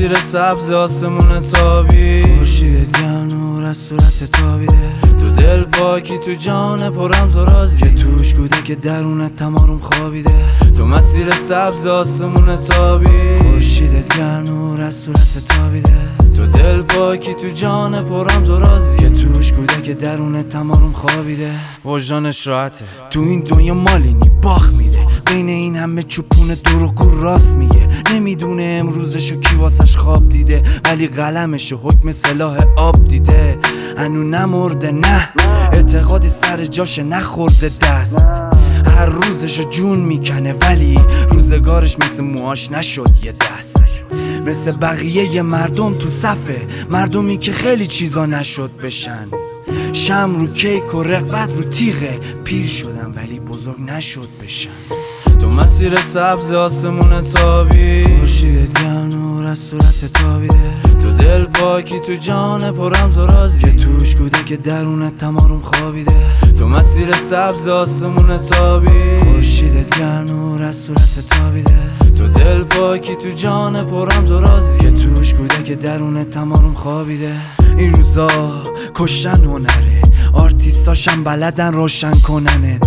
مسیر سبز آسمون تابی، خورشیدت گرم نور از صورت تابیده. تو دل پاکی تو جان پررمز و رازی، توش کودک درونت تماروم خوابیده. تو مسیر سبز آسمون تابی، خورشیدت گرم نور از صورت تابیده. تو دل پاکی تو جان پررمز و رازی، توش کودک درونت تماروم خوابیده. وجدانش راحته تو این دنیا مالینی باخ میده، بین این همه چوپون دروغگو راست میگه. نمیدونه امروزشو کی واسش خواب دیده، ولی قلمشو حکم سلاح آب دیده. هنو نمرده نه، اعتقادی سر جاش نخورده دست. هر روزشو جون میکنه ولی روزگارش مثل موهاش نشد یه دست. مثل بقیه مردم تو صفه، مردمی که خیلی چیزا نشد بشن. شم رو کیک و رغبت رو تیغه، پیر شدن ولی بزرگ نشد بشن. تو مسیر سبز آسمون تابی، خورشیدت گرم نور از صورت تابیده. تو دل پاکی تو جان پررمز و رازی، توش کودک درونت تماروم خوابیده. تو مسیر سبز آسمون تابی، خورشیدت گرم نور از صورت تابیده. تو دل پاکی تو جان پررمز و رازی، توش کودک درونت تماروم خوابیده. این روزا کشتن هنره، آرتیستاشم بلدن روشن کننت.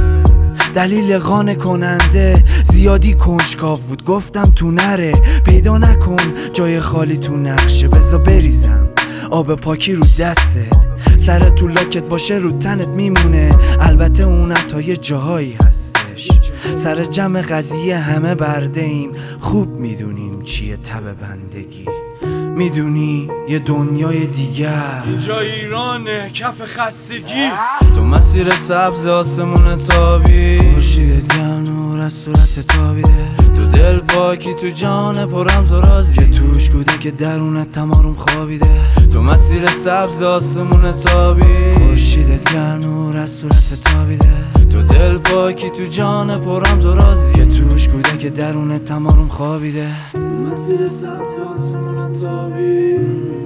دلیل قانع کننده زیادی کنجکاو بود، گفتم تو نره. پیدا نکن جای خالی تو نقشه، بذار بریزم آب پاکی رو دستت. سر تو لاکت باشه رو تنت میمونه، البته اونم تا یه جاهایی هستش. سر جمع قضیه همه برده ایم، خوب میدونیم چیه تب بندگی. میدونی یه دنیای دیگر اینجا ایرانه کف خستگی. تو مسیر سبز آسمون تابی، خورشیدت گرم نور از صورت تابیده. تو دل پاکی تو جان پررمز و رازی، توش کودک درونت تماروم خوابیده. تو مسیر سبز آسمون تابی، خورشیدت گرم نور از صورت تابیده. تو دل پاکی تو جان پررمز و رازی، توش کودک درونت تماروم خوابیده. مسیر سبز آسمون تابی،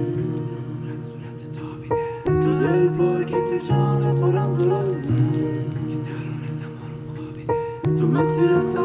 نور از صورت تابیده. تو دل پاکی تو جان پررمز و رازی، که درونت تماروم خوابیده. تو مسیر